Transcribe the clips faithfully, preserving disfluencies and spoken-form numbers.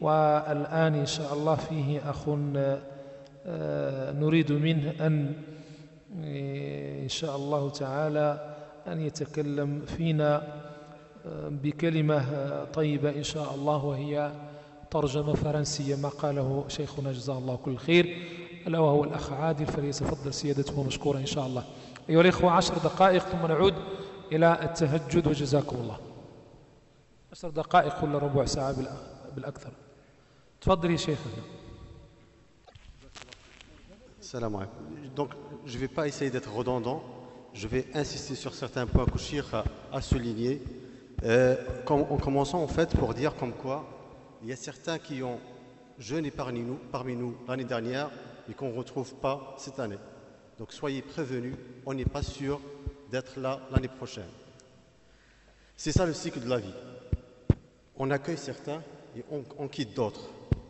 والآن إن شاء الله فيه أخ نريد منه أن إن شاء الله تعالى أن يتكلم فينا بكلمة طيبة إن شاء الله، وهي ترجمة فرنسية ما قاله شيخنا جزاه الله كل خير، ألا وهو الأخ عادل، فليتفضل سيادته مشكورا إن شاء الله. أيها الإخوة، عشر دقائق ثم نعود إلى التهجد وجزاكم الله. عشر دقائق ولا ربع ساعة بالأكثر. تفضل يا شيخنا. Salam alaikum. Donc, je ne vais pas essayer d'être redondant. Je vais insister sur certains points que Cheikh a, a soulignés. Euh, en commençant en fait pour dire comme quoi il y a certains qui ont jeûné parmi nous, parmi nous l'année dernière et qu'on ne retrouve pas cette année. Donc soyez prévenus, on n'est pas sûr d'être là l'année prochaine. C'est ça le cycle de la vie. On accueille certains et on, on quitte d'autres.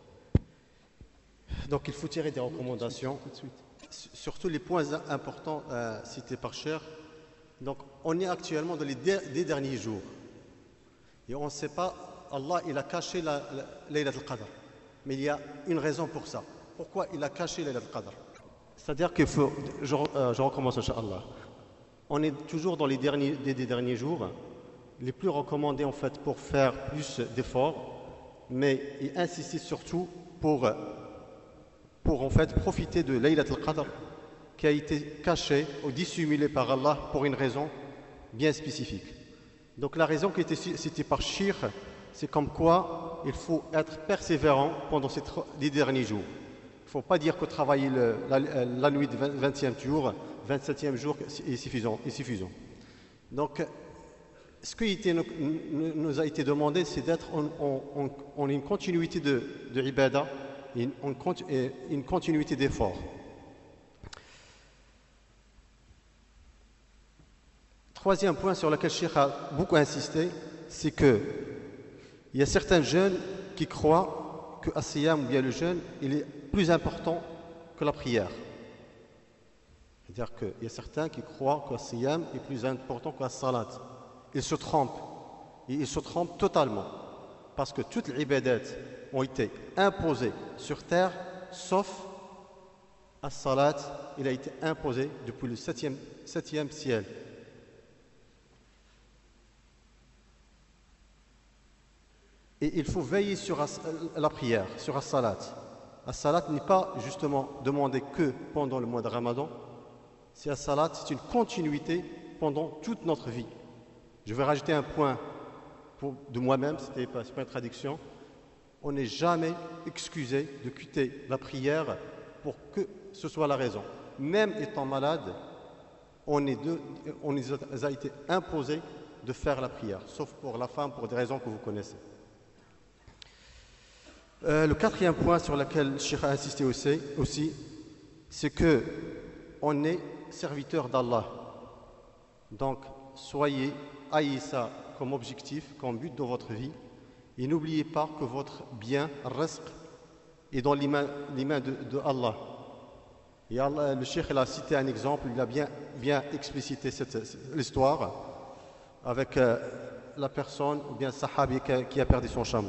Donc il faut tirer des recommandations, surtout les points importants euh, cités par Cheikh. Donc on est actuellement dans les, der les derniers jours. Et on ne sait pas, Allah il a caché la, la Laylat al-Qadr. Mais il y a une raison pour ça. Pourquoi il a caché Laylat al-Qadr? C'est-à-dire qu'il faut, je, euh, je recommence Inch'Allah. On est toujours dans les derniers, des, des derniers jours, les plus recommandés en fait pour faire plus d'efforts, mais et insister surtout pour, pour en fait profiter de Laylat al-Qadr qui a été caché ou dissimulé par Allah pour une raison bien spécifique. Donc la raison qui a été citée par Cheikh, c'est comme quoi il faut être persévérant pendant ces les derniers jours. Il ne faut pas dire que travailler le, la, la nuit du vingtième jour, vingt-septième jour est suffisant. Est suffisant. Donc ce qui était, nous, nous a été demandé, c'est d'être en, en, en une continuité de, de ibadah, une, une continuité d'effort. Troisième point sur lequel Cheikh a beaucoup insisté, c'est que il y a certains jeunes qui croient que as-siyam ou bien le jeûne, il est plus important que la prière. C'est-à-dire qu'il y a certains qui croient que as-siyam est plus important que la salat. Ils se trompent. Et ils se trompent totalement. Parce que toutes les ibadat ont été imposées sur terre, sauf as-salat, il a été imposé depuis le septième, septième ciel. Et il faut veiller sur la prière, sur as-salat. As-salat n'est pas justement demandé que pendant le mois de Ramadan. C'est as-salat, c'est une continuité pendant toute notre vie. Je vais rajouter un point pour, de moi-même, ce n'est pas, pas une traduction. On n'est jamais excusé de quitter la prière pour que ce soit la raison. Même étant malade, on, est de, on nous a été imposé de faire la prière, sauf pour la femme, pour des raisons que vous connaissez. Euh, le quatrième point sur lequel Cheikh a insisté aussi, aussi c'est que on est serviteur d'Allah. Donc, soyez, ayez ça comme objectif, comme but de votre vie, et n'oubliez pas que votre bien, rizq, est dans les mains, les mains de, de Allah. Et Allah, le Cheikh il a cité un exemple, il a bien, bien explicité cette, l'histoire avec euh, la personne, ou bien le sahabi qui, qui a perdu son chameau.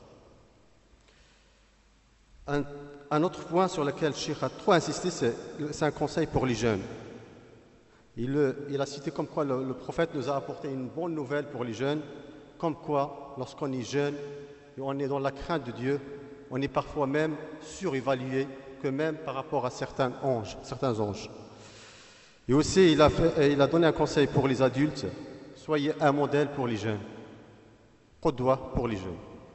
Un, un autre point sur lequel Cheikh a trop insisté, c'est, c'est un conseil pour les jeunes. Il, il a cité comme quoi le, le prophète nous a apporté une bonne nouvelle pour les jeunes, comme quoi lorsqu'on est jeune et on est dans la crainte de Dieu, on est parfois même surévalué que même par rapport à certains anges. Certains anges. Et aussi, il a, fait, il a donné un conseil pour les adultes, soyez un modèle pour les jeunes, qudwa pour les jeunes.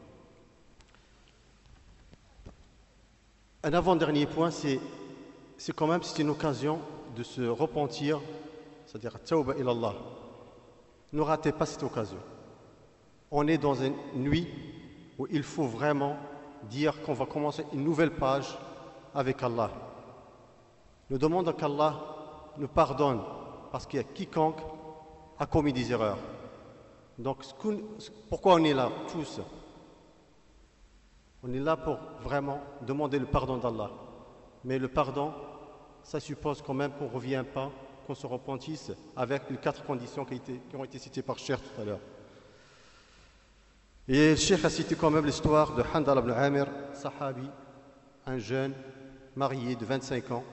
Un avant-dernier point, c'est, c'est quand même c'est une occasion de se repentir, c'est-à-dire tawba ilallah. Ne ratez pas cette occasion. On est dans une nuit où il faut vraiment dire qu'on va commencer une nouvelle page avec Allah. Nous demandons qu'Allah nous pardonne parce qu'il y a quiconque a commis des erreurs. Donc, pourquoi on est là tous? On est là pour vraiment demander le pardon d'Allah. Mais le pardon, ça suppose quand même qu'on ne revient pas, qu'on se repentisse avec les quatre conditions qui, étaient, qui ont été citées par Cheikh tout à l'heure. Et le cheikh a cité quand même l'histoire de Handal ibn Amir, sahabi, un jeune marié de vingt-cinq ans.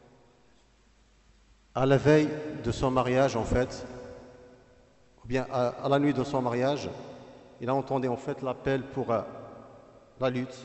À la veille de son mariage, en fait, ou bien à, à la nuit de son mariage, il a entendu en fait l'appel pour euh, la lutte.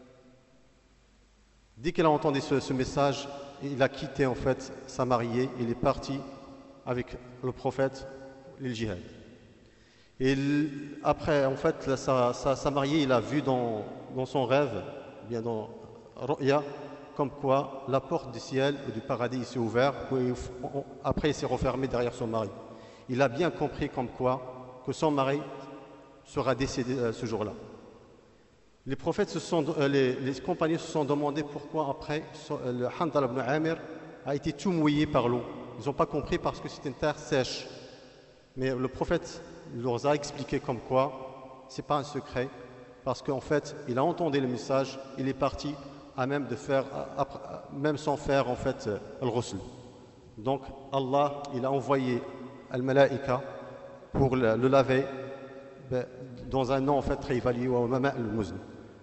Dès qu'il a entendu ce, ce message, il a quitté en fait sa mariée, il est parti avec le prophète, le djihad. Et il, après, en fait, sa, sa, sa mariée, il a vu dans, dans son rêve, bien dans Ru'ya, comme quoi la porte du ciel et du paradis s'est ouverte, après il s'est refermé derrière son mari. Il a bien compris comme quoi que son mari sera décédé euh, ce jour-là. Les prophètes se sont, euh, les, les compagnons se sont demandé pourquoi après so, euh, le Handal ibn Amir a été tout mouillé par l'eau. Ils n'ont pas compris parce que c'était une terre sèche. Mais le prophète leur a expliqué comme quoi c'est pas un secret, parce qu'en fait il a entendu le message, il est parti à même de faire, à, à, même sans faire en fait euh, le ghusl. Donc Allah il a envoyé al-malaika pour le, le laver ben, dans un nom en fait très évalué au mama al-muzn.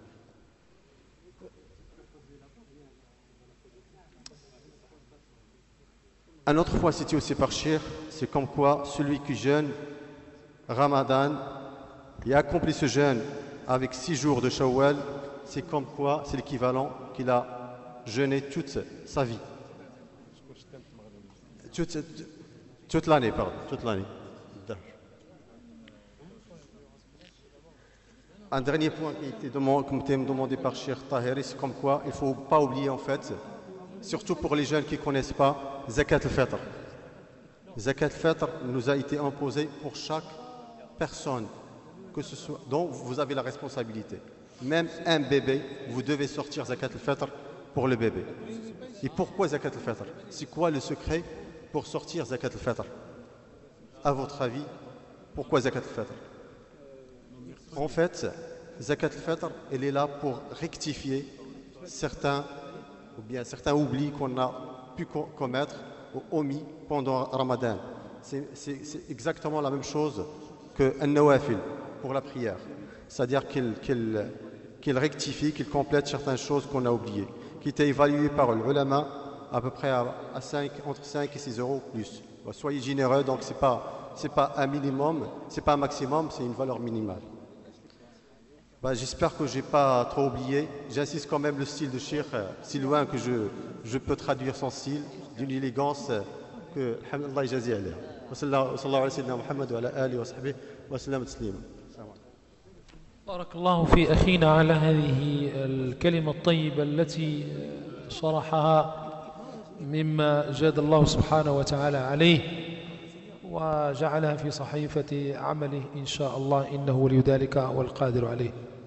Un autre point cité aussi par Cheikh, c'est comme quoi celui qui jeûne Ramadan et accomplit ce jeûne avec six jours de Shawwal, c'est comme quoi c'est l'équivalent qu'il a jeûné toute sa vie. Toute, toute l'année, pardon, toute l'année. Un dernier point qui était demandé, demandé par Cheikh Tahiri, c'est comme quoi il ne faut pas oublier en fait, surtout pour les jeunes qui ne connaissent pas, Zakat al-Fitr. Zakat al-Fitr nous a été imposé pour chaque personne que ce soit, dont vous avez la responsabilité. Même un bébé, vous devez sortir Zakat al-Fitr pour le bébé. Et pourquoi Zakat al-Fitr? C'est quoi le secret pour sortir Zakat al-Fitr? À votre avis, pourquoi Zakat al-Fitr? En fait, Zakat al-Fitr, elle est là pour rectifier certains, ou bien certains oublis qu'on a pu commettre ou omis pendant Ramadan. C'est, c'est, c'est exactement la même chose que un nawafil pour la prière. C'est-à-dire qu'il, qu'il, qu'il rectifie, qu'il complète certaines choses qu'on a oubliées, qui étaient évaluées par l'ulama à peu près à, à cinq, entre cinq et six euros plus. Soyez généreux, donc ce n'est pas, c'est pas un minimum, ce n'est pas un maximum, c'est une valeur minimale. Ben, j'espère que je n'ai pas trop oublié. J'insiste quand même le style de Cheikh, si loin que je, je peux traduire son style, d'une élégance que, alhamdulillah, jazi alayha. Wa sallallahu ala sayyidina Muhammad wa ala alihi wa sahbihi wa sallam taslima. بارك الله في أخينا على هذه الكلمة الطيبة التي شرحها مما جاد الله سبحانه وتعالى عليه وجعلها في صحيفة عمله إن شاء الله إنه ولي ذلك والقادر عليه.